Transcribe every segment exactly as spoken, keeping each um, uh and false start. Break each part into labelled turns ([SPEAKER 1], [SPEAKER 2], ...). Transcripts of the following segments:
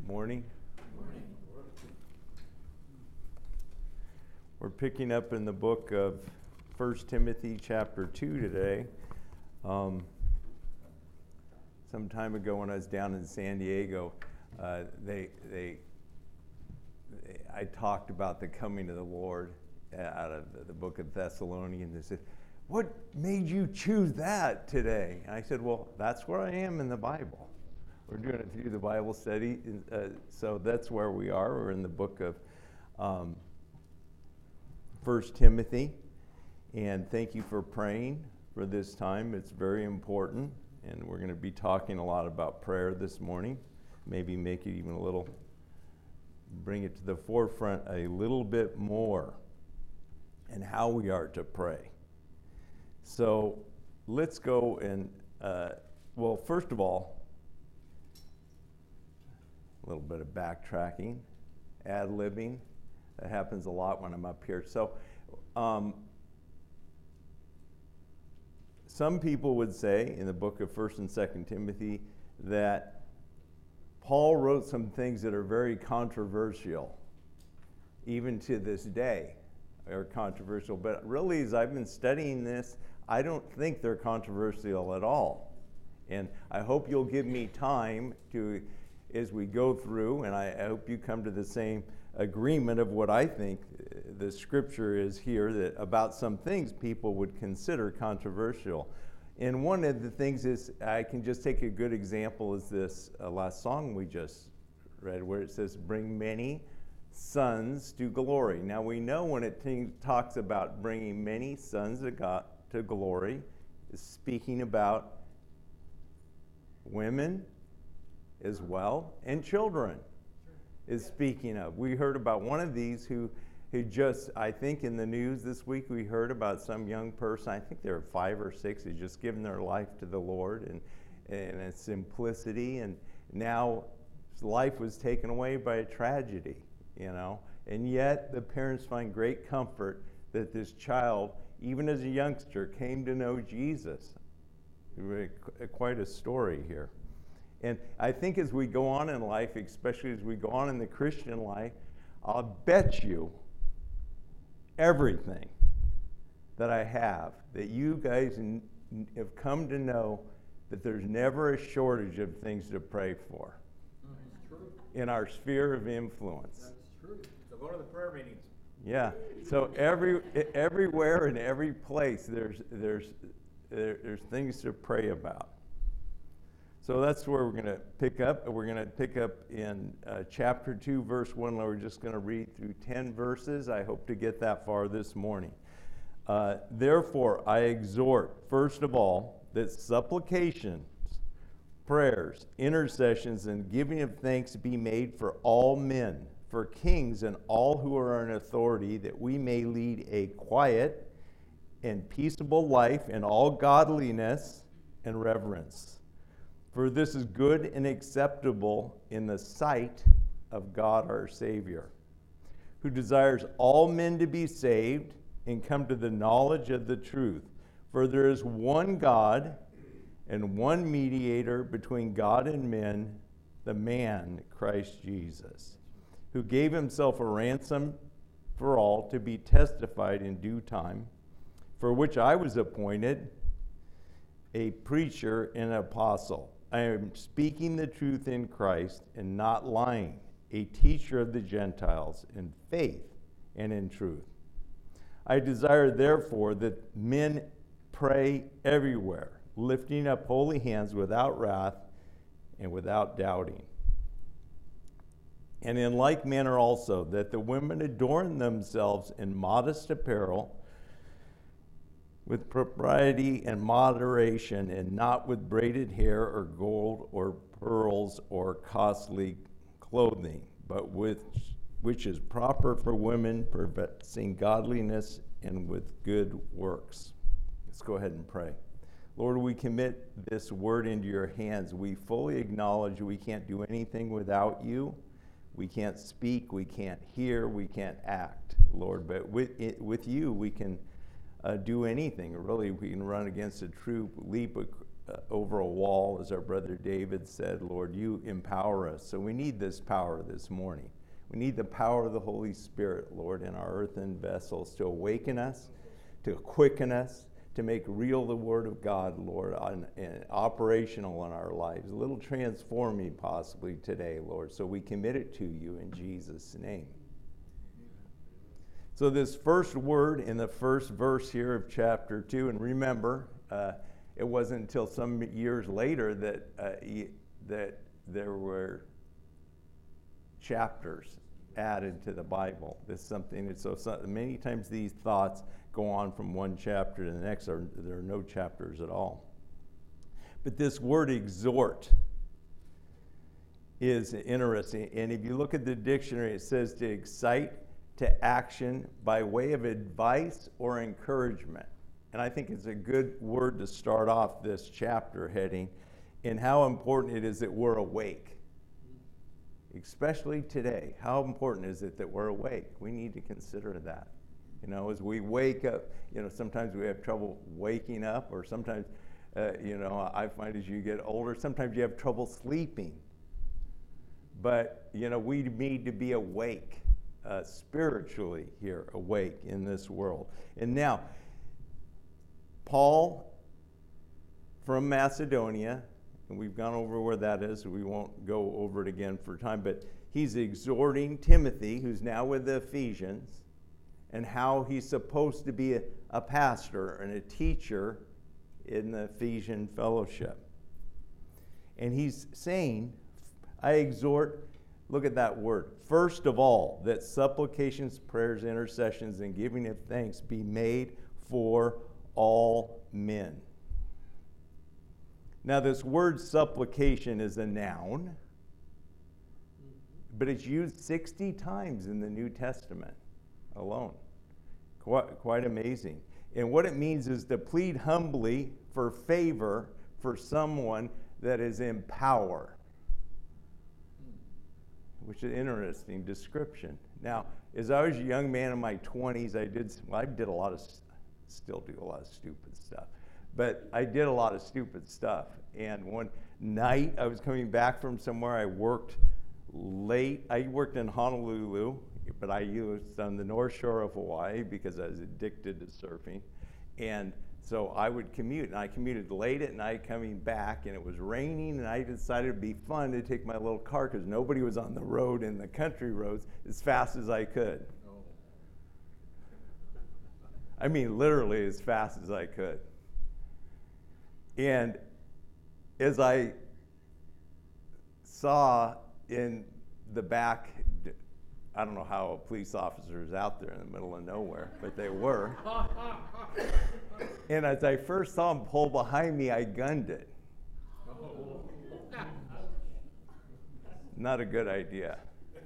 [SPEAKER 1] Morning. We're picking up in the book of First Timothy chapter two today. Um, some time ago when I was down in San Diego, uh, they, they, they, I talked about the coming of the Lord out of the, the book of Thessalonians. They said, "What made you choose that today?" And I said, well, that's where I am in the Bible. We're doing it through the Bible study, uh, so that's where we are. We're in the book of um, First Timothy, and thank you for praying for this time. It's very important, and we're going to be talking a lot about prayer this morning. Maybe make it even a little, bring it to the forefront a little bit more, and how we are to pray. So let's go and, uh, well, first of all, a little bit of backtracking, ad-libbing. That happens a lot when I'm up here. So um, some people would say in the book of First and Second Timothy that Paul wrote some things that are very controversial, even to this day are controversial. But really, as I've been studying this, I don't think they're controversial at all. And I hope you'll give me time to, as we go through, and I, I hope you come to the same agreement of what I think the scripture is here, that about some things people would consider controversial. And one of the things is, I can just take a good example, is this uh, last song we just read, where it says, "Bring many sons to glory." Now we know when it t- talks about bringing many sons of God to glory, is speaking about women as well, and children is speaking of. We heard about one of these who, who just, I think in the news this week, we heard about some young person, I think they were five or six, who's just given their life to the Lord, and, and its simplicity, and now life was taken away by a tragedy, you know, and yet the parents find great comfort that this child, even as a youngster, came to know Jesus. Quite a story here. And I think as we go on in life, especially as we go on in the Christian life, I'll bet you everything that I have that you guys n- have come to know that there's never a shortage of things to pray for.
[SPEAKER 2] That's true.
[SPEAKER 1] In our sphere of influence.
[SPEAKER 2] That's true. So go to the prayer meetings.
[SPEAKER 1] Yeah. So every everywhere and every place there's there's there, there's things to pray about. So that's where we're going to pick up. We're going to pick up in uh, chapter two, verse one. We're just going to read through ten verses. I hope to get that far this morning. Uh, Therefore, I exhort, first of all, that supplications, prayers, intercessions, and giving of thanks be made for all men, for kings and all who are in authority, that we may lead a quiet and peaceable life in all godliness and reverence. For this is good and acceptable in the sight of God our Savior, who desires all men to be saved and come to the knowledge of the truth. For there is one God and one mediator between God and men, the man Christ Jesus, who gave himself a ransom for all, to be testified in due time, for which I was appointed a preacher and an apostle. I am speaking the truth in Christ and not lying, a teacher of the Gentiles in faith and in truth. I desire, therefore, that men pray everywhere, lifting up holy hands without wrath and without doubting. And in like manner also, that the women adorn themselves in modest apparel, with propriety and moderation, and not with braided hair or gold or pearls or costly clothing, but with which is proper for women, professing godliness and with good works. Let's go ahead and pray. Lord, we commit this word into your hands. We fully acknowledge we can't do anything without you. We can't speak, we can't hear, we can't act, Lord, but with, it, with you we can Uh, do anything. Really, we can run against a troop, leap uh, over a wall, as our brother David said. Lord, you empower us. So we need this power this morning. We need the power of the Holy Spirit, Lord, in our earthen vessels to awaken us, to quicken us, to make real the Word of God, Lord, on, and operational in our lives. A little transforming possibly today, Lord. So we commit it to you in Jesus' name. So this first word in the first verse here of chapter two, and remember, uh, it wasn't until some years later that uh, that there were chapters added to the Bible. This is something that so, so many times these thoughts go on from one chapter to the next, or there are no chapters at all. But this word exhort is interesting, and if you look at the dictionary, it says to excite to action by way of advice or encouragement. And I think it's a good word to start off this chapter heading in how important it is that we're awake. Especially today, how important is it that we're awake? We need to consider that. You know, as we wake up, you know, sometimes we have trouble waking up, or sometimes, uh, you know, I find as you get older, sometimes you have trouble sleeping. But, you know, we need to be awake. Uh, spiritually here, awake in this world. And now, Paul from Macedonia, and we've gone over where that is, so we won't go over it again for time, but he's exhorting Timothy, who's now with the Ephesians, and how he's supposed to be a, a pastor and a teacher in the Ephesian fellowship. And he's saying, I exhort, look at that word. First of all, that supplications, prayers, intercessions, and giving of thanks be made for all men. Now, this word supplication is a noun, but it's used sixty times in the New Testament alone. Quite, quite amazing. And what it means is to plead humbly for favor for someone that is in power, which is an interesting description. Now, as I was a young man in my twenties, I did, well, I did a lot of, still do a lot of stupid stuff, but I did a lot of stupid stuff. And one night, I was coming back from somewhere, I worked late, I worked in Honolulu, but I was on the North Shore of Hawaii because I was addicted to surfing. And so I would commute, and I commuted late at night coming back, and it was raining, and I decided it'd be fun to take my little car because nobody was on the road in the country roads as fast as I could. Oh. I mean, literally as fast as I could. And as I saw in the back, I don't know how a police officer is out there in the middle of nowhere, but they were. And as I first saw him pull behind me, I gunned it. Oh. Not a good idea.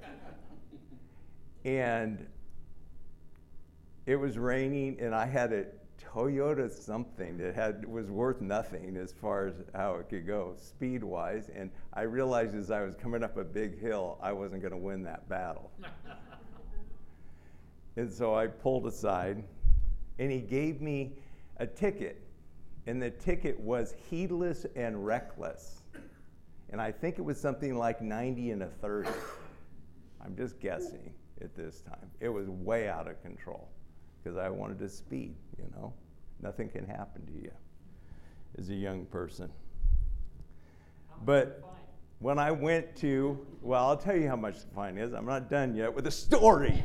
[SPEAKER 1] And it was raining, and I had a Toyota something that had was worth nothing as far as how it could go speed-wise. And I realized as I was coming up a big hill, I wasn't going to win that battle. And so I pulled aside, and he gave me a ticket, and the ticket was heedless and reckless. And I think it was something like ninety and a thirty. I'm just guessing at this time. It was way out of control because I wanted to speed, you know. Nothing can happen to you as a young person. But when I went to, well, I'll tell you how much the fine is. I'm not done yet with the story.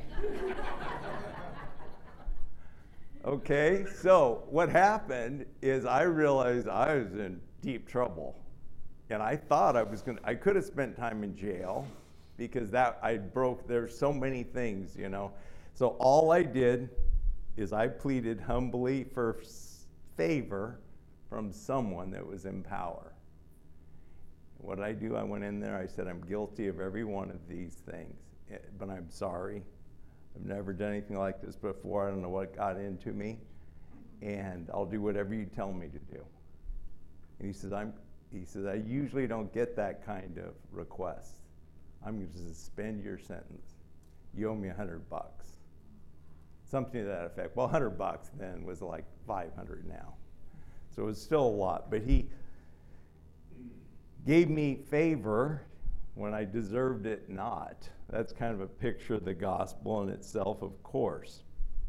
[SPEAKER 1] Okay, so what happened is I realized I was in deep trouble. And I thought I was going to, I could have spent time in jail because that, I broke, there's so many things, you know. So all I did is I pleaded humbly for favor from someone that was in power. What did I do? I went in there, I said, I'm guilty of every one of these things, but I'm sorry. I've never done anything like this before. I don't know what got into me, and I'll do whatever you tell me to do. And he says, I'm, he says, I usually don't get that kind of request. I'm going to suspend your sentence. You owe me a hundred bucks. Something to that effect. Well, a hundred bucks then was like five hundred now. So it was still a lot, but he gave me favor when I deserved it not. That's kind of a picture of the gospel in itself, of course.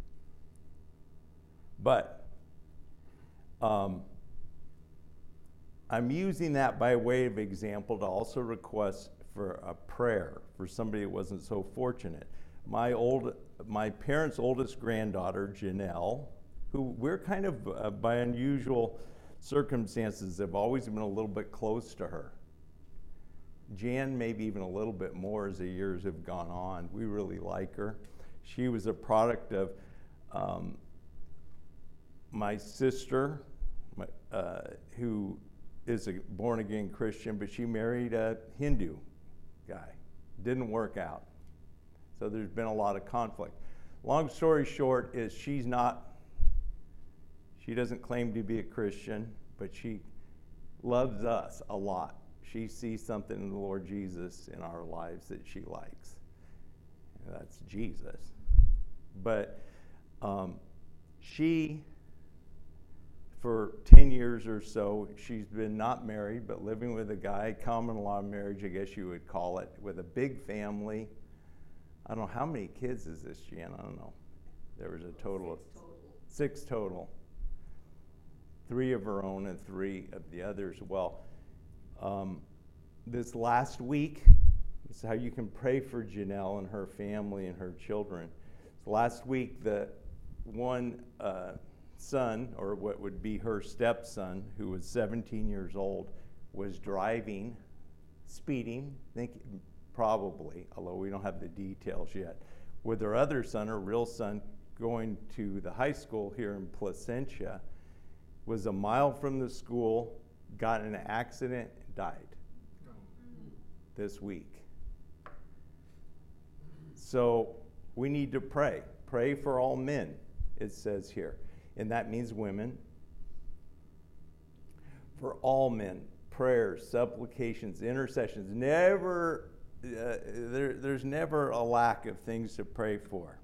[SPEAKER 1] But um, I'm using that by way of example to also request for a prayer for somebody that wasn't so fortunate. My old, my parents' oldest granddaughter, Janelle, who we're kind of, uh, by unusual circumstances, have always been a little bit close to her. Jan, maybe even a little bit more as the years have gone on. We really like her. She was a product of um, my sister, my, uh, who is a born-again Christian, but she married a Hindu guy. Didn't work out. So there's been a lot of conflict. Long story short is she's not, she doesn't claim to be a Christian, but she loves us a lot. She sees something in the Lord Jesus in our lives that she likes. And that's Jesus. But um, she, for ten years or so, she's been not married, but living with a guy, common law marriage, I guess you would call it, with a big family. I don't know, how many kids is this, Jan? I don't know. There was a total of six total. Three of her own and three of the others. Well, um, this last week, this is how you can pray for Janelle and her family and her children. Last week, the one uh, son, or what would be her stepson, who was seventeen years old, was driving, speeding, think probably, although we don't have the details yet, with her other son, her real son, going to the high school here in Placentia, was a mile from the school, got in an accident, died this week. So we need to pray. Pray for all men, it says here. And that means women. For all men, prayers, supplications, intercessions. Never, uh, there, there's never a lack of things to pray for.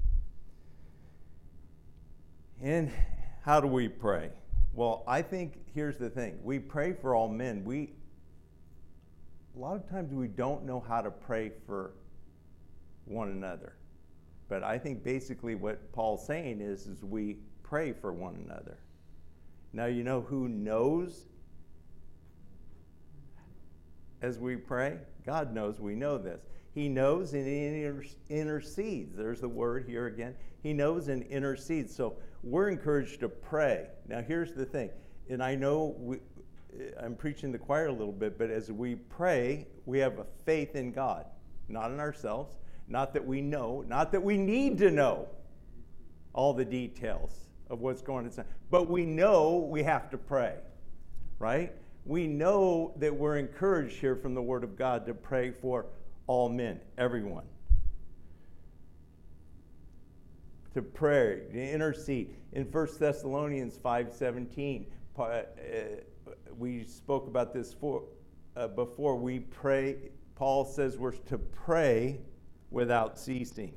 [SPEAKER 1] And how do we pray? Well, I think here's the thing. We pray for all men. We, a lot of times we don't know how to pray for one another. But I think basically what Paul's saying is, is we pray for one another. Now, you know who knows as we pray? God knows we know this. He knows and he intercedes. There's the word here again. He knows and intercedes. So we're encouraged to pray. Now, here's the thing. And I know we, I'm preaching the choir a little bit, but as we pray, we have a faith in God, not in ourselves, not that we know, not that we need to know all the details of what's going on, but we know we have to pray, right? We know that we're encouraged here from the Word of God to pray for all men, everyone. To pray, to intercede. In First Thessalonians five seventeen, uh, we spoke about this for, uh, before. We pray, Paul says we're to pray without ceasing.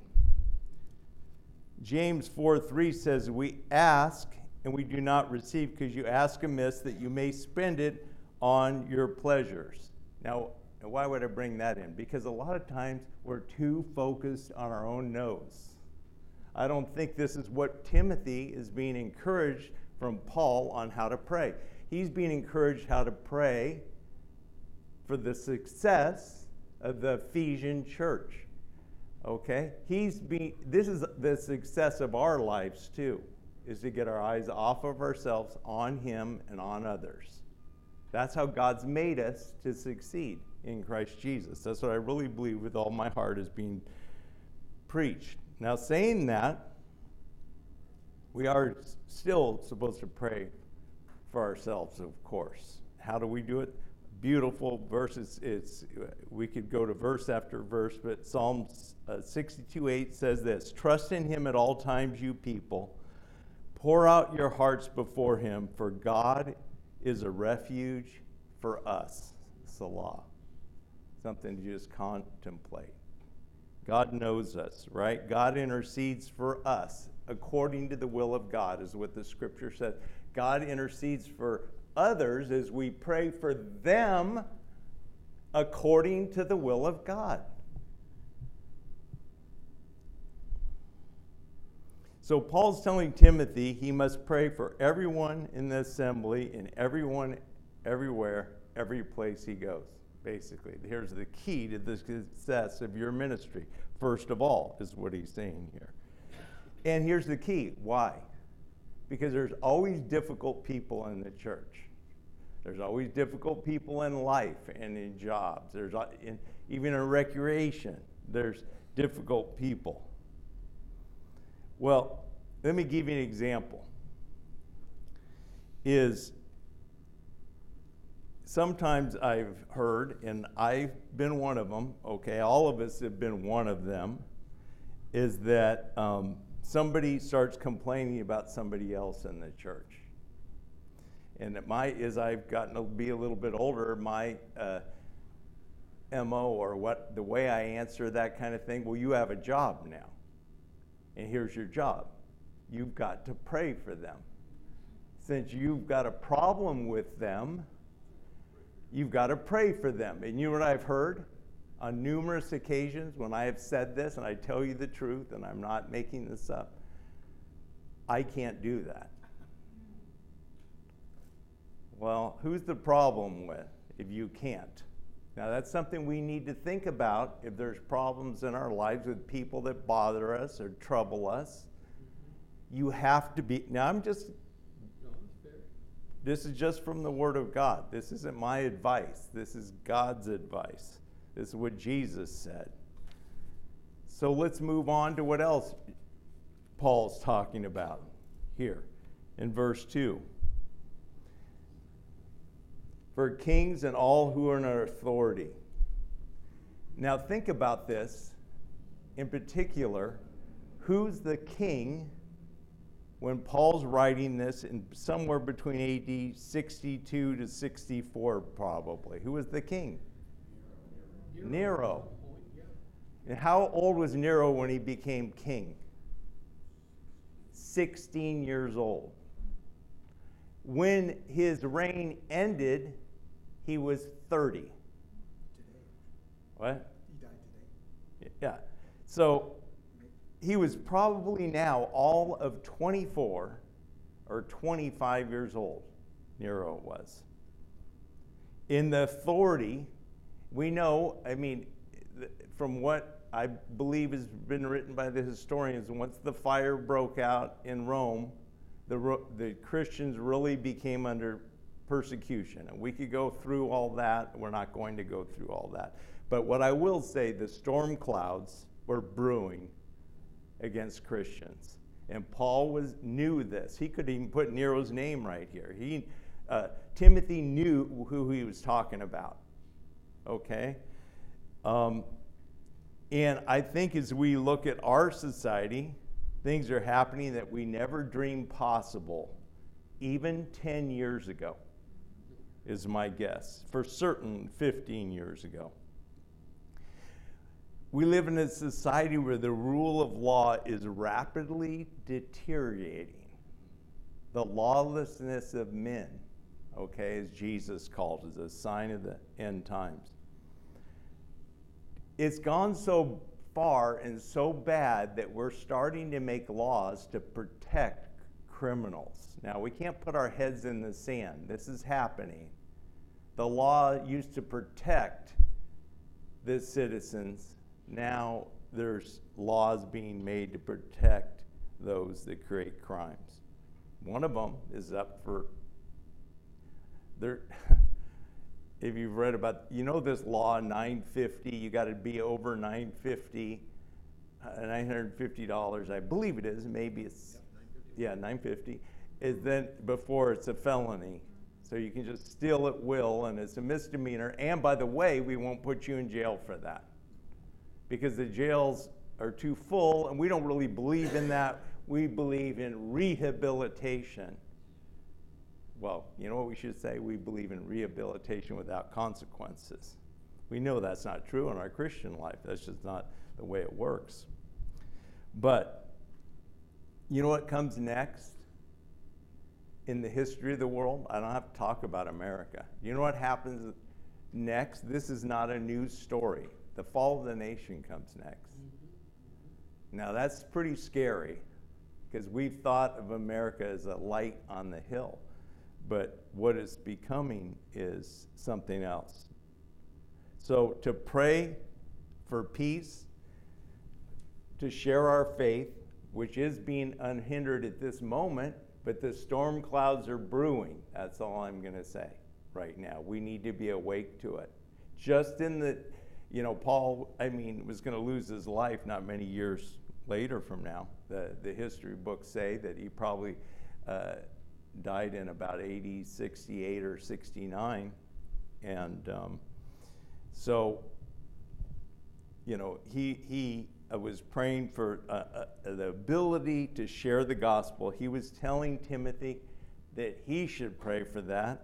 [SPEAKER 1] James four three says, we ask and we do not receive because you ask amiss that you may spend it on your pleasures. Now, why would I bring that in? Because a lot of times we're too focused on our own nose. I don't think this is what Timothy is being encouraged from Paul on how to pray. He's being encouraged how to pray for the success of the Ephesian church. Okay? He's being, this is the success of our lives too, is to get our eyes off of ourselves, on him and on others. That's how God's made us to succeed in Christ Jesus. That's what I really believe with all my heart is being preached. Now, saying that, we are still supposed to pray for ourselves, of course. How do we do it? Beautiful verses. It's, we could go to verse after verse, but Psalm uh, sixty-two eight says this, trust in him at all times, you people. Pour out your hearts before him, for God is a refuge for us. Salah. Something to just contemplate. God knows us, right? God intercedes for us according to the will of God, is what the scripture says. God intercedes for others as we pray for them according to the will of God. So Paul's telling Timothy he must pray for everyone in the assembly and everyone, everywhere, every place he goes, basically. Here's the key to the success of your ministry. First of all, is what he's saying here. And here's the key. Why? Because there's always difficult people in the church. There's always difficult people in life and in jobs. There's in, even in recreation, there's difficult people. Well, let me give you an example. Is sometimes I've heard, and I've been one of them, okay, all of us have been one of them, is that um, somebody starts complaining about somebody else in the church. And at my, as I've gotten to be a little bit older, my uh, M O or what the way I answer that kind of thing, well, you have a job now. And here's your job. You've got to pray for them. Since you've got a problem with them, you've got to pray for them. And you know what I've heard on numerous occasions when I have said this, and I tell you the truth, and I'm not making this up, I can't do that. Well, who's the problem with if you can't? Now, that's something we need to think about if there's problems in our lives with people that bother us or trouble us. You have to be, now I'm just, this is just from the Word of God. This isn't my advice. This is God's advice. This is what Jesus said. So let's move on to what else Paul's talking about here in verse two. For kings and all who are in authority. Now think about this. In particular, who's the king when Paul's writing this in somewhere between A D sixty-two to sixty-four probably? Who was the king? Nero. Nero. And how old was Nero when he became king? sixteen years old. When his reign ended, he was thirty.
[SPEAKER 3] Today.
[SPEAKER 1] What?
[SPEAKER 3] He died today.
[SPEAKER 1] Yeah. So he was probably now all of twenty-four or twenty-five years old, Nero was. In the authority, we know, I mean, from what I believe has been written by the historians, once the fire broke out in Rome, the, the Christians really became under persecution. And we could go through all that. We're not going to go through all that. But what I will say, the storm clouds were brewing against Christians. And Paul was knew this. He could even put Nero's name right here. He, uh, Timothy knew who he was talking about. Okay? Um, and I think as we look at our society, things are happening that we never dreamed possible, even ten years ago, is my guess. For certain, fifteen years ago. We live in a society where the rule of law is rapidly deteriorating. The lawlessness of men, okay, as Jesus called it, a sign of the end times. It's gone so far and so bad that we're starting to make laws to protect criminals. Now, we can't put our heads in the sand. This is happening. The law used to protect the citizens. Now there's laws being made to protect those that create crimes. One of them is up for, there. If you've read about, you know this law, nine fifty, you got to be over nine fifty, uh, nine hundred fifty dollars, I believe it is, maybe it's, yeah, nine fifty, is then before it's a felony. So you can just steal at will, and it's a misdemeanor. And by the way, we won't put you in jail for that, because the jails are too full, and we don't really believe in that. We believe in rehabilitation. Well, you know what we should say? We believe in rehabilitation without consequences. We know that's not true in our Christian life. That's just not the way it works. But you know what comes next in the history of the world? I don't have to talk about America. You know what happens next. This is not a news story. The fall of the nation comes next. Now that's pretty scary because we've thought of America as a light on the hill, but what it's becoming is something else. So to pray for peace, to share our faith, which is being unhindered at this moment, but the storm clouds are brewing. That's all I'm going to say right now. We need to be awake to it. Just in the, you know, Paul, I mean, was going to lose his life not many years later from now. The, the history books say that he probably uh, died in about eighty, sixty-eight or sixty-nine. And um, so, you know, he, he uh, was praying for uh, uh, the ability to share the gospel. He was telling Timothy that he should pray for that.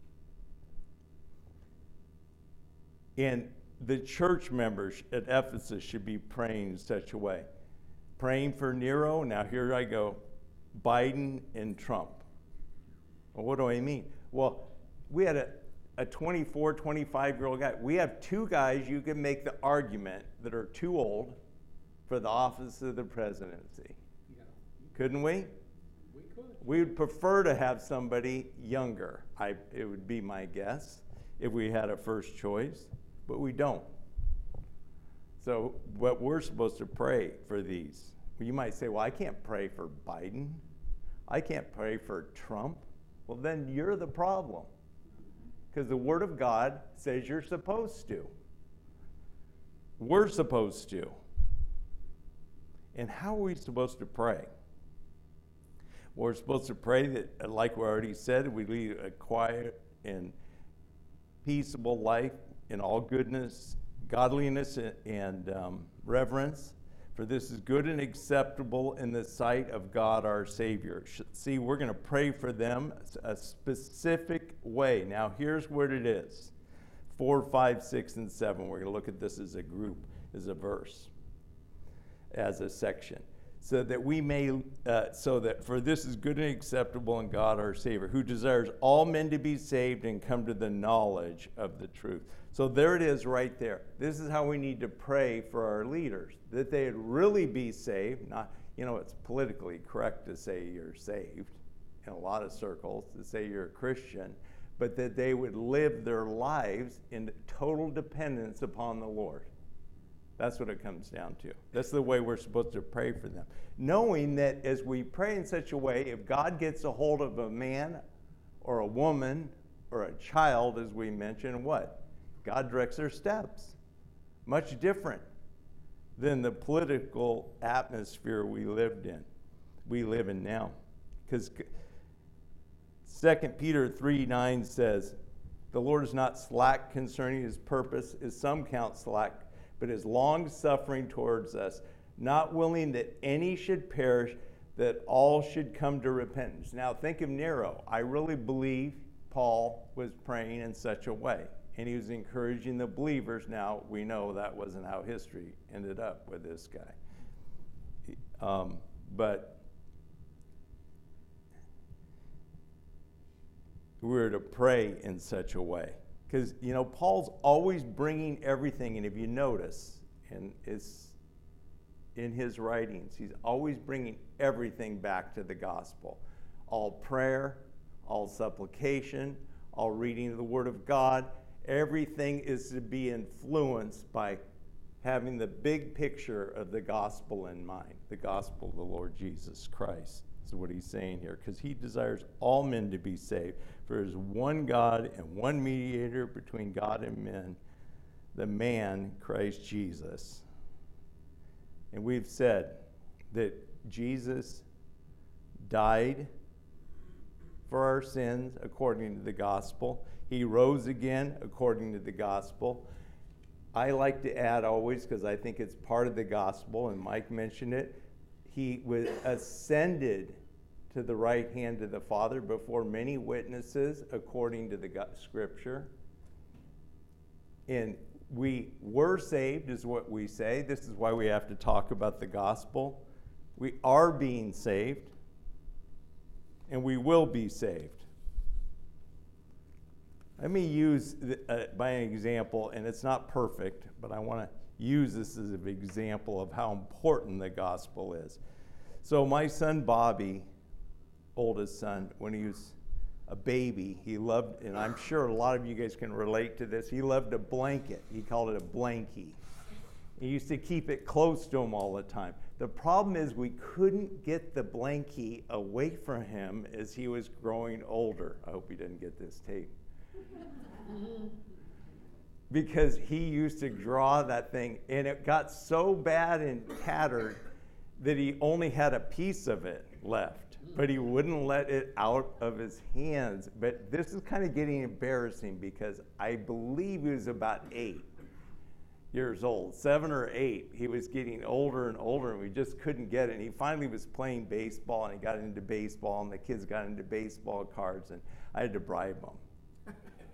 [SPEAKER 1] And the church members at Ephesus should be praying in such a way. Praying for Nero. Now here I go. Biden and Trump. Well, what do I mean? Well, we had a, a twenty-four, twenty-five-year-old guy. We have two guys you can make the argument that are too old for the office of the presidency. Yeah. Couldn't we?
[SPEAKER 2] We could.
[SPEAKER 1] We would prefer to have somebody younger. I, it would be my guess if we had a first choice, but we don't. So what we're supposed to pray for these. Well, you might say, well, I can't pray for Biden. I can't pray for Trump. Well, then you're the problem. Because the Word of God says you're supposed to. We're supposed to. And how are we supposed to pray? Well, we're supposed to pray that, like we already said, we lead a quiet and peaceable life in all goodness, godliness, and um, reverence. For this is good and acceptable in the sight of God our Savior. See, we're going to pray for them a specific way. Now, here's what it is. Four, five, six, and seven. We're going to look at this as a group, as a verse, as a section. So that we may, uh, so that for this is good and acceptable in God our Savior, who desires all men to be saved and come to the knowledge of the truth. So there it is right there. This is how we need to pray for our leaders, that they'd really be saved. Not, you know, it's politically correct to say you're saved in a lot of circles, to say you're a Christian, but that they would live their lives in total dependence upon the Lord. That's what it comes down to. That's the way we're supposed to pray for them. Knowing that as we pray in such a way, if God gets a hold of a man or a woman or a child, as we mentioned, what? God directs their steps. Much different than the political atmosphere we lived in, we live in now. Because Second Peter three nine says, the Lord is not slack concerning his purpose, as some count slack, but is long-suffering towards us, not willing that any should perish, that all should come to repentance. Now think of Nero. I really believe Paul was praying in such a way, and he was encouraging the believers. Now we know that wasn't how history ended up with this guy. Um, but we're to pray in such a way. Because, you know, Paul's always bringing everything, and if you notice, and it's in his writings, he's always bringing everything back to the gospel. All prayer, all supplication, all reading of the Word of God, everything is to be influenced by having the big picture of the gospel in mind, the gospel of the Lord Jesus Christ. Is what he's saying here, because he desires all men to be saved. For there is one God and one mediator between God and men, the man, Christ Jesus. And we've said that Jesus died for our sins according to the gospel. He rose again according to the gospel. I like to add always, because I think it's part of the gospel, and Mike mentioned it, he was ascended to the right hand of the Father before many witnesses according to the God, Scripture. And we were saved is what we say. This is why we have to talk about the gospel. We are being saved, and we will be saved. Let me use the, uh, by an example, and it's not perfect, but I want to use this as an example of how important the gospel is. So my son Bobby, oldest son, when he was a baby, he loved, and I'm sure a lot of you guys can relate to this, he loved a blanket. He called it a blankie. He used to keep it close to him all the time. The problem is we couldn't get the blankie away from him as he was growing older. I hope he didn't get this tape. Because he used to draw that thing, and it got so bad and tattered that he only had a piece of it left, but he wouldn't let it out of his hands. But this is kind of getting embarrassing because I believe he was about eight years old, seven or eight. He was getting older and older, and we just couldn't get it. And he finally was playing baseball, and he got into baseball, and the kids got into baseball cards, and I had to bribe them.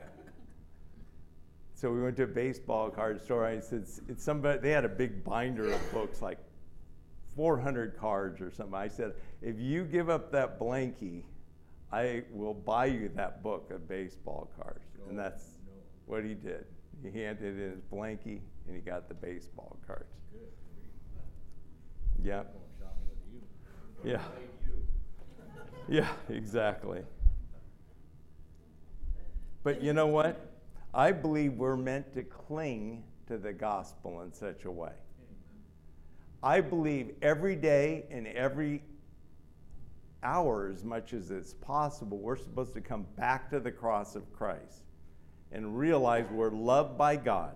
[SPEAKER 1] So we went to a baseball card store. I said, it's somebody, they had a big binder of books, like four hundred cards or something. I said, if you give up that blankie, I will buy you that book of baseball cards. No, and that's no. What he did. He handed in his blankie, and he got the baseball cards.
[SPEAKER 2] Good.
[SPEAKER 1] Yeah. Yeah. Yeah, exactly. But you know what? I believe we're meant to cling to the gospel in such a way. I believe every day and every hour, as much as it's possible, we're supposed to come back to the cross of Christ and realize we're loved by God,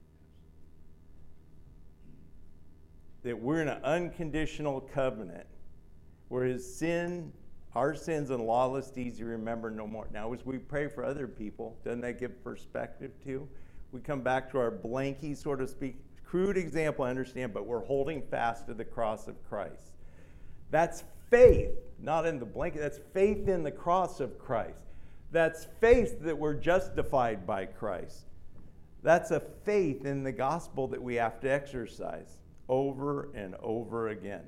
[SPEAKER 1] that we're in an unconditional covenant where his sin, our sins and lawless deeds you remember no more. Now, as we pray for other people, doesn't that give perspective too? We come back to our blankie, so to speak. Crude example, I understand, but we're holding fast to the cross of Christ. That's faith, not in the blanket. That's faith in the cross of Christ. That's faith that we're justified by Christ. That's a faith in the gospel that we have to exercise over and over again.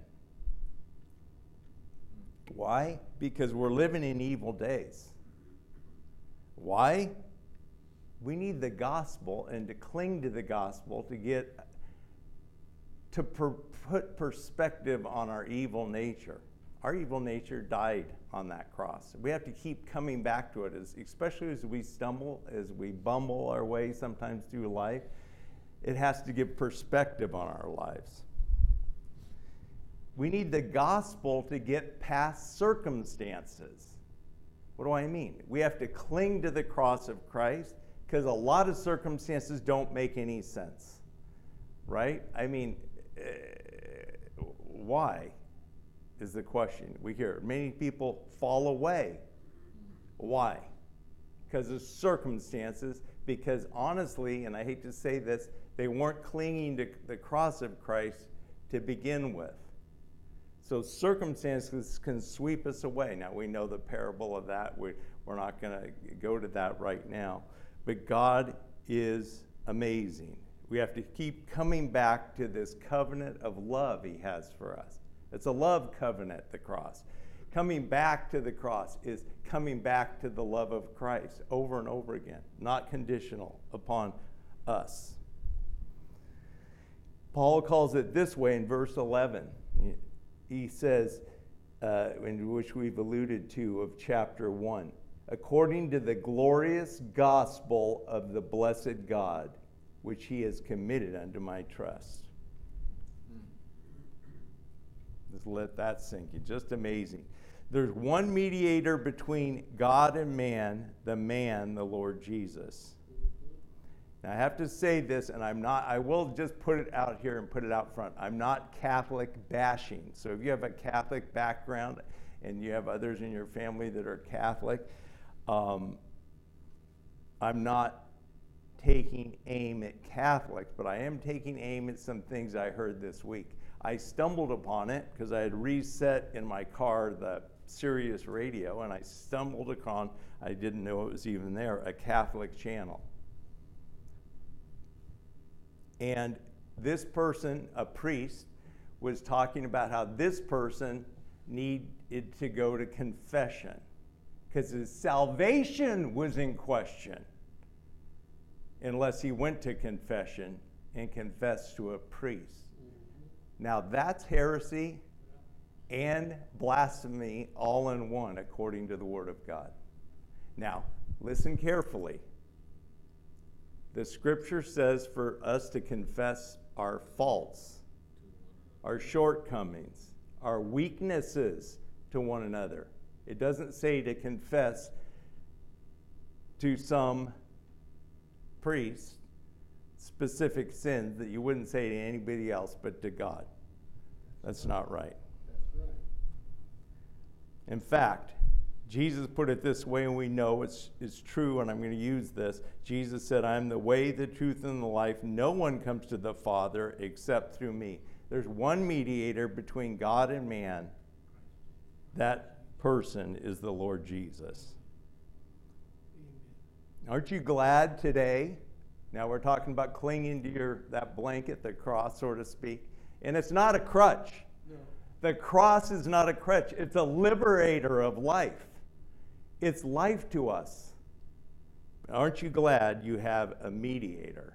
[SPEAKER 1] Why? Because we're living in evil days. Why? We need the gospel and to cling to the gospel to get to per, put perspective on our evil nature. Our evil nature died on that cross. We have to keep coming back to it, as, especially as we stumble, as we bumble our way sometimes through life. It has to give perspective on our lives. We need the gospel to get past circumstances. What do I mean? We have to cling to the cross of Christ because a lot of circumstances don't make any sense, right? I mean, uh, why is the question we hear. Many people fall away. Why? Because of circumstances, because honestly, and I hate to say this, they weren't clinging to the cross of Christ to begin with. So circumstances can sweep us away. Now, we know the parable of that. We, we're not going to go to that right now. But God is amazing. We have to keep coming back to this covenant of love he has for us. It's a love covenant, the cross. Coming back to the cross is coming back to the love of Christ over and over again, not conditional upon us. Paul calls it this way in verse eleven. He says, uh, in which we've alluded to of chapter one, according to the glorious gospel of the blessed God, which he has committed unto my trust. Just let that sink in. Just amazing. There's one mediator between God and man, the man, the Lord Jesus. Now, I have to say this, and I'm not, I will just put it out here and put it out front. I'm not Catholic bashing. So if you have a Catholic background and you have others in your family that are Catholic, um, I'm not taking aim at Catholics, but I am taking aim at some things I heard this week. I stumbled upon it because I had reset in my car the Sirius radio, and I stumbled upon, I didn't know it was even there, a Catholic channel. And this person, a priest, was talking about how this person needed to go to confession because his salvation was in question. unless he went to confession and confessed to a priest. Now that's heresy and blasphemy all in one, according to the Word of God. Now, listen carefully. The Scripture says for us to confess our faults, our shortcomings, our weaknesses to one another. It doesn't say to confess to some priest specific sins that you wouldn't say to anybody else but to God. That's not right.
[SPEAKER 2] That's right.
[SPEAKER 1] In fact, Jesus put it this way, and we know it's, it's true, and I'm going to use this. Jesus said, I am the way, the truth, and the life. No one comes to the Father except through me. There's one mediator between God and man. That person is the Lord Jesus. Aren't you glad today? Now we're talking about clinging to your that blanket, the cross, so to speak. And it's not a crutch.
[SPEAKER 2] No.
[SPEAKER 1] The cross is not a crutch. It's a liberator of life. It's life to us. Aren't you glad you have a mediator?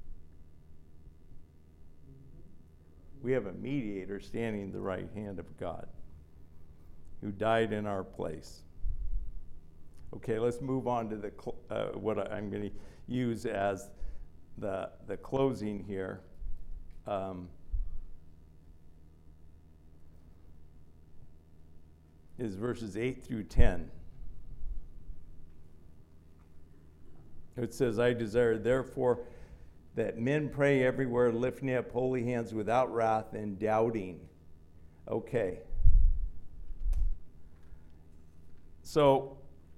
[SPEAKER 1] We have a mediator standing at the right hand of God who died in our place. Okay, let's move on to the cl- uh, what I'm going to use as the the closing here. Um, is verses eight through ten. It says, I desire therefore that men pray everywhere, lifting up holy hands without wrath and doubting. Okay. So,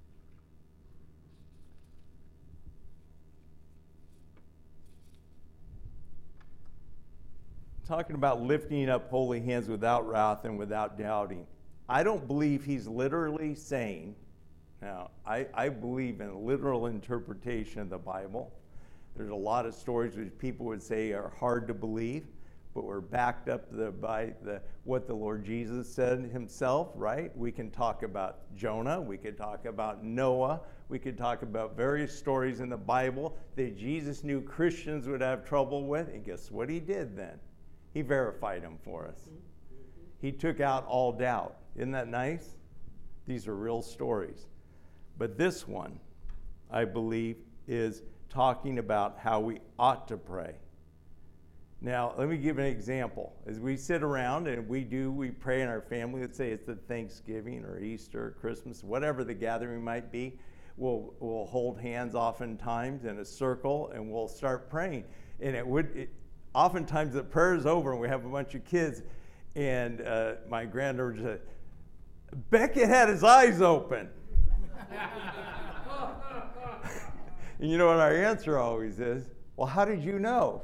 [SPEAKER 1] talking about lifting up holy hands without wrath and without doubting. I don't believe he's literally saying, now, I, I believe in a literal interpretation of the Bible. There's a lot of stories which people would say are hard to believe, but we're backed up the, by the, what the Lord Jesus said himself, right? We can talk about Jonah. We could talk about Noah. We could talk about various stories in the Bible that Jesus knew Christians would have trouble with. And guess what he did then? He verified them for us. He took out all doubt. Isn't that nice? These are real stories. But this one, I believe, is talking about how we ought to pray. Now, let me give an example. As we sit around and we do, we pray in our family. Let's say it's the Thanksgiving or Easter or Christmas, whatever the gathering might be. We'll, we'll hold hands oftentimes in a circle and we'll start praying. And it would, it, oftentimes the prayer is over and we have a bunch of kids. And uh, my granddaughter said, Beckett had his eyes open. And you know what our answer always is? Well, how did you know?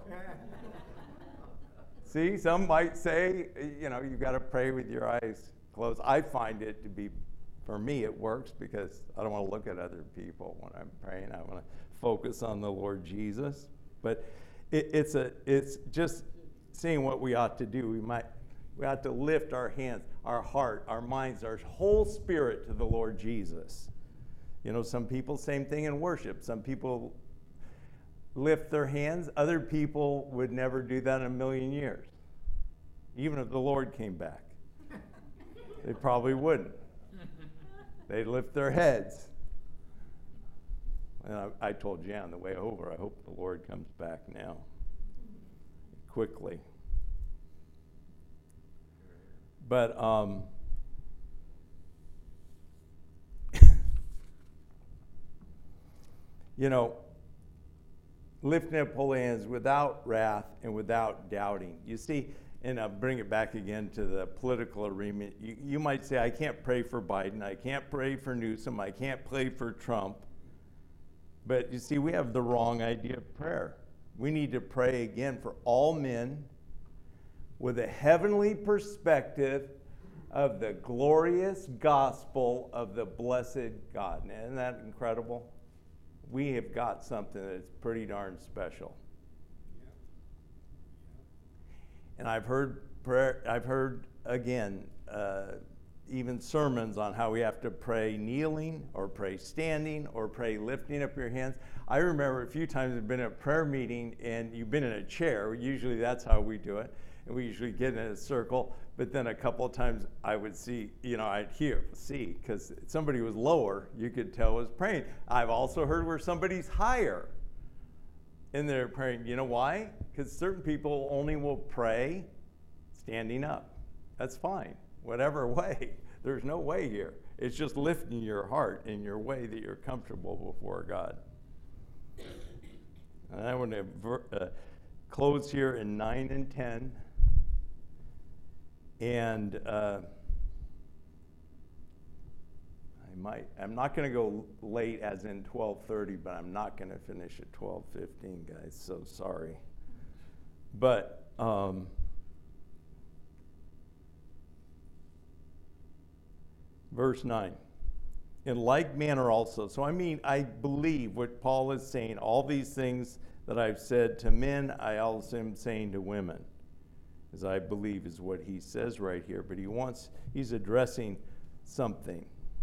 [SPEAKER 1] See, some might say, you know, you've got to pray with your eyes closed. I find it to be, for me, it works because I don't want to look at other people when I'm praying. I want to focus on the Lord Jesus. But it, it's a, it's just seeing what we ought to do. We might, we ought to lift our hands, our heart, our minds, our whole spirit to the Lord Jesus. You know, some people, same thing in worship. Some people lift their hands. Other people would never do that in a million years. Even if the Lord came back. They probably wouldn't. They'd lift their heads. And I, I told Jan on the way over, I hope the Lord comes back now. Quickly. But, um... you know, lifting up holy hands without wrath and without doubting. You see, and I'll bring it back again to the political arena. You, you might say, I can't pray for Biden. I can't pray for Newsom. I can't pray for Trump. But you see, we have the wrong idea of prayer. We need to pray again for all men with a heavenly perspective of the glorious gospel of the blessed God. And isn't that incredible? We have got something that's pretty darn special. Yeah. Yeah. And I've heard prayer, I've heard again, uh, even sermons on how we have to pray kneeling or pray standing or pray lifting up your hands. I remember a few times I've been at a prayer meeting and you've been in a chair. Usually that's how we do it. And we usually get in a circle. But then a couple of times I would see, you know, I'd hear, see, because somebody was lower, you could tell was praying. I've also heard where somebody's higher and they're praying. You know why? Because certain people only will pray standing up. That's fine. Whatever way. There's no way here. It's just lifting your heart in your way that you're comfortable before God. And I want to uh, close here in nine and ten. And uh, I might, I'm not going to go late as in twelve thirty, but I'm not going to finish at twelve fifteen, guys. So sorry. But um, verse nine. In like manner also. So I mean, I believe what Paul is saying. All these things that I've said to men, I also am saying to women. As I believe is what he says right here. But he wants, he's addressing something.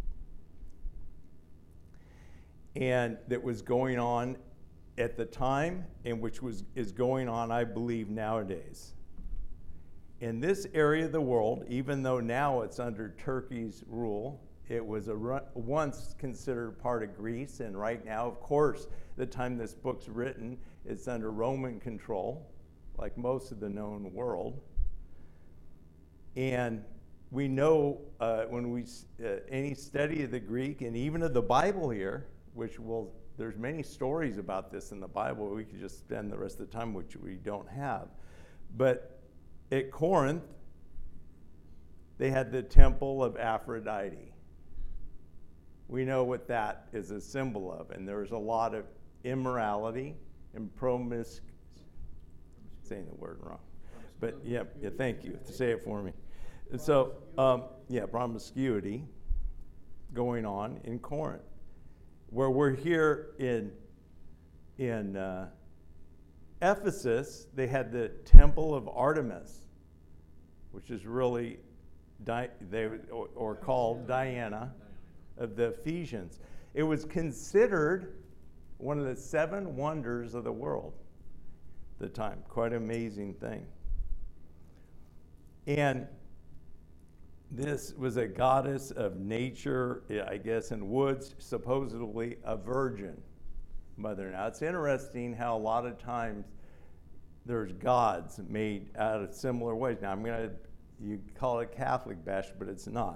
[SPEAKER 1] And that was going on at the time, and which was is going on, I believe, nowadays. In this area of the world, even though now it's under Turkey's rule, it was a run, once considered part of Greece, and right now, of course, the time this book's written, it's under Roman control, like most of the known world. And we know uh, when we, uh, any study of the Greek and even of the Bible here, which will, there's many stories about this in the Bible, we could just spend the rest of the time, which we don't have. But at Corinth, they had the temple of Aphrodite. We know what that is a symbol of, and there was a lot of immorality and promiscuity. Saying the word wrong, but yeah, yeah. Thank you. Say it for me. And so, um, yeah, promiscuity going on in Corinth, where we're here in in uh, Ephesus. They had the temple of Artemis, which is really Di- they or, or called Diana of the Ephesians. It was considered one of the seven wonders of the world. The time. Quite an amazing thing. And this was a goddess of nature, I guess, in woods, supposedly a virgin mother. Now, it's interesting how a lot of times there's gods made out of similar ways. Now, I'm going to, you call it Catholic bash, but it's not.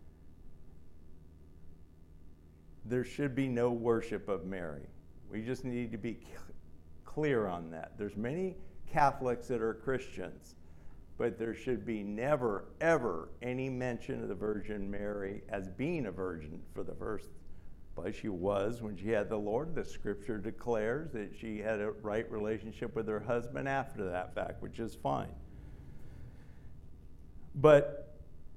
[SPEAKER 1] There should be no worship of Mary. We just need to be clear on that. There's many Catholics that are Christians, but there should be never, ever any mention of the Virgin Mary as being a virgin for the first place. She was when she had the Lord. The scripture declares that she had a right relationship with her husband after that fact, which is fine. But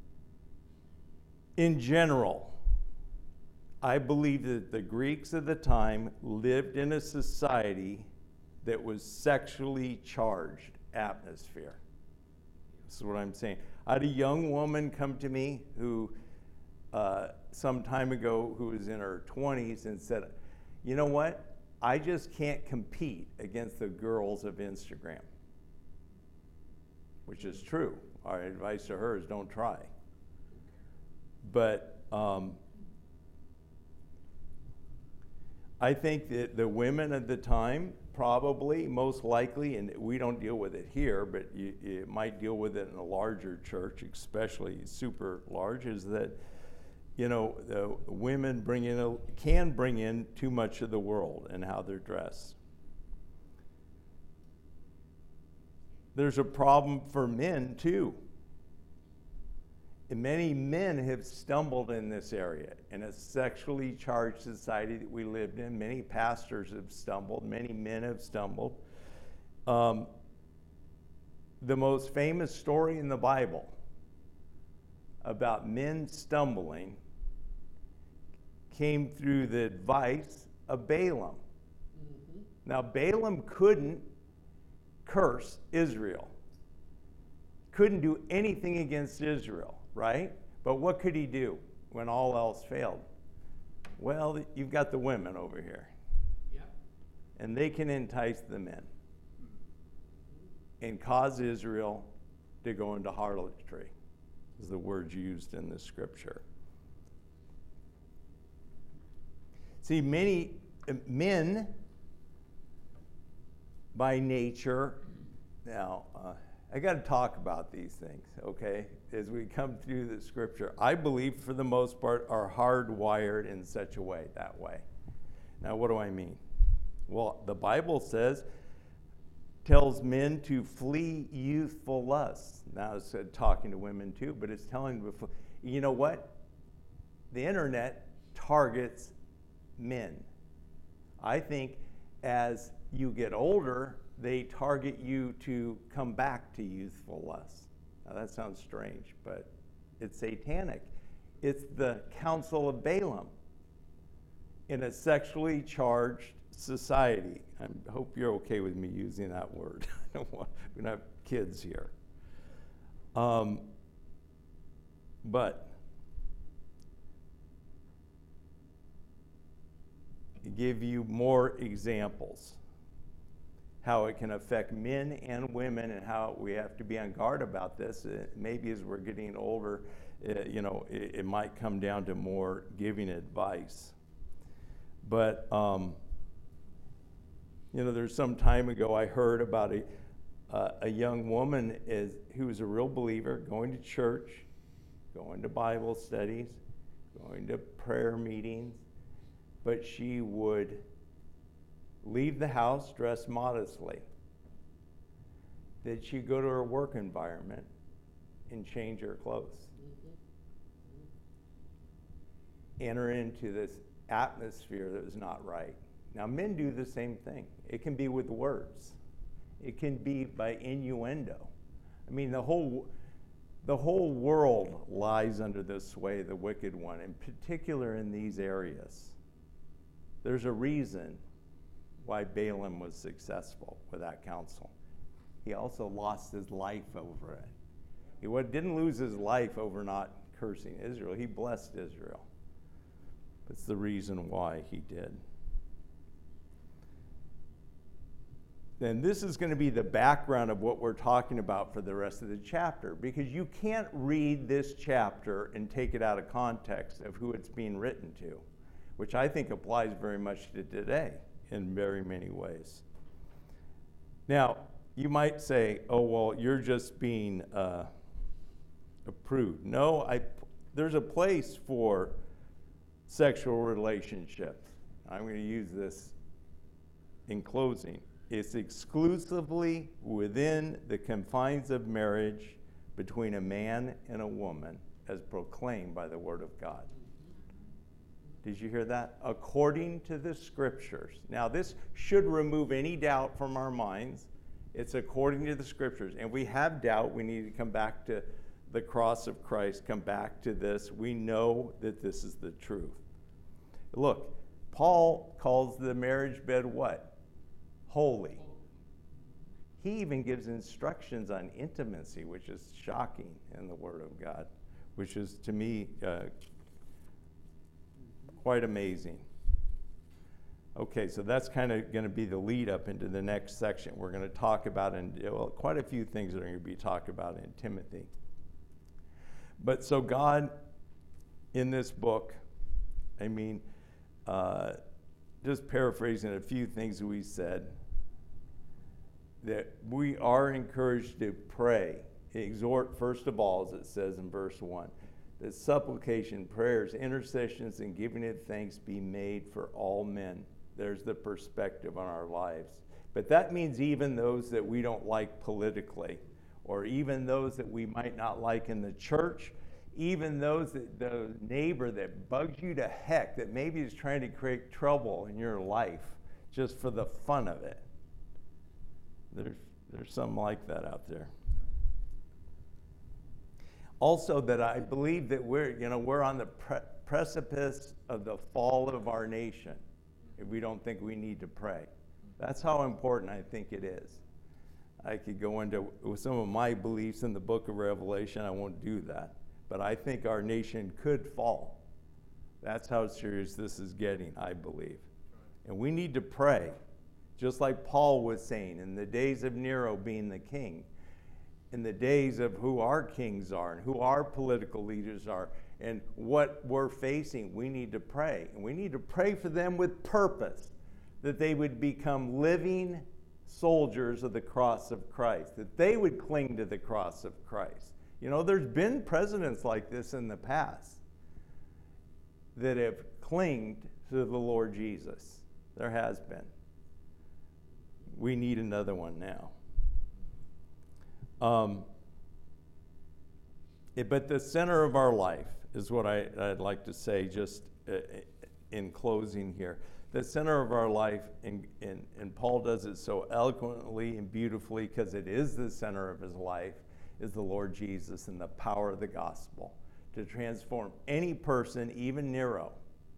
[SPEAKER 1] in general, I believe that the Greeks of the time lived in a society that was sexually charged atmosphere. This is what I'm saying. I had a young woman come to me who, uh, some time ago, who was in her twenties and said, you know what? I just can't compete against the girls of Instagram. Which is true. Our advice to her is don't try. But um, I think that the women at the time probably, most likely, and we don't deal with it here, but you, you might deal with it in a larger church, especially super large, is that, you know, the women bring in a, can bring in too much of the world and how they're dressed. There's a problem for men too. And many men have stumbled in this area. In a sexually charged society that we lived in, many pastors have stumbled, many men have stumbled. Um, the most famous story in the Bible about men stumbling came through the advice of Balaam. Mm-hmm. Now, Balaam couldn't curse Israel, couldn't do anything against Israel, right? But what could he do when all else failed? Well, you've got the women over here.
[SPEAKER 2] Yep.
[SPEAKER 1] And they can entice the men and cause Israel to go into harlotry, is the word used in the scripture. See, many uh, men by nature, now, uh, I got to talk about these things, okay, as we come through the scripture. I believe, for the most part, are hardwired in such a way, that way. Now, what do I mean? Well, the Bible says, tells men to flee youthful lusts. Now, it's uh, talking to women too, but it's telling them, to, you know what? The internet targets men. I think as you get older, they target you to come back to youthful lusts. Now that sounds strange, but it's satanic. It's the counsel of Balaam in a sexually charged society. I hope you're okay with me using that word. I don't want, we don't have kids here. Um, but give you more examples how it can affect men and women, and how we have to be on guard about this. Uh, maybe as we're getting older, uh, you know, it, it might come down to more giving advice. But, um, you know, there's some time ago I heard about a, uh, a young woman is, who was a real believer, going to church, going to Bible studies, going to prayer meetings, but she would leave the house dressed modestly. That she'd go to her work environment and change her clothes. Enter into this atmosphere that was not right. Now, men do the same thing. It can be with words. It can be by innuendo. I mean, the whole, the whole world lies under the sway of the wicked one, in particular in these areas. There's a reason why Balaam was successful with that counsel. He also lost his life over it. He didn't lose his life over not cursing Israel. He blessed Israel. That's the reason why he did. Then this is going to be the background of what we're talking about for the rest of the chapter, because you can't read this chapter and take it out of context of who it's being written to, which I think applies very much to today in very many ways. Now, you might say, oh, well, you're just being uh, approved. No, I, there's a place for sexual relationships. I'm going to use this in closing. It's exclusively within the confines of marriage between a man and a woman, as proclaimed by the Word of God. Did you hear that? According to the scriptures. Now, this should remove any doubt from our minds. It's according to the scriptures. And we have doubt. We need to come back to the cross of Christ, come back to this. We know that this is the truth. Look, Paul calls the marriage bed what? Holy. He even gives instructions on intimacy, which is shocking in the Word of God, which is, to me, uh, quite amazing. Okay, so that's kind of going to be the lead up into the next section. We're going to talk about, and well, quite a few things that are going to be talked about in Timothy. But so God, in this book, I mean, uh, just paraphrasing a few things we said, that we are encouraged to pray, exhort first of all, as it says in verse one, that supplication, prayers, intercessions, and giving of thanks be made for all men. There's the perspective on our lives. But that means even those that we don't like politically, or even those that we might not like in the church, even those that the neighbor that bugs you to heck, that maybe is trying to create trouble in your life just for the fun of it. There's, there's some like that out there. Also, that I believe that we're, you know, we're on the pre- precipice of the fall of our nation if we don't think we need to pray. That's how important I think it is. I could go into some of my beliefs in the book of Revelation. I won't do that. but I think our nation could fall. That's how serious this is getting, I believe. And we need to pray, just like Paul was saying, in the days of Nero being the king, in the days of who our kings are and who our political leaders are and what we're facing, we need to pray. And we need to pray for them with purpose, that they would become living soldiers of the cross of Christ, that they would cling to the cross of Christ. You know, there's been presidents like this in the past that have clinged to the Lord Jesus. There has been. We need another one now. Um, it, but the center of our life is what I, I'd like to say just uh, in closing here. The center of our life, and, and, and Paul does it so eloquently and beautifully because it is the center of his life, is the Lord Jesus and the power of the gospel to transform any person, even Nero.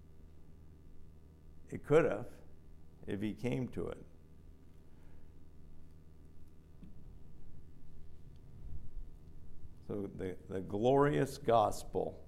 [SPEAKER 1] It could have if he came to it. So the, the glorious gospel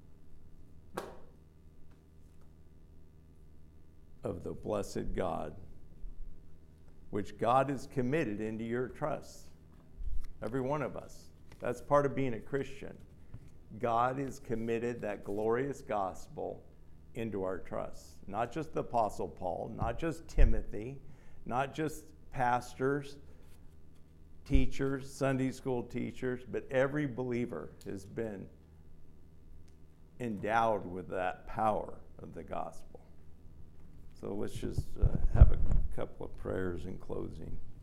[SPEAKER 1] of the blessed God, which God is committed into your trust. Every one of us. That's part of being a Christian. God is committed that glorious gospel into our trust. Not just the Apostle Paul, not just Timothy, not just pastors, teachers, Sunday school teachers, but every believer has been endowed with that power of the gospel. So let's just uh, have a couple of prayers in closing.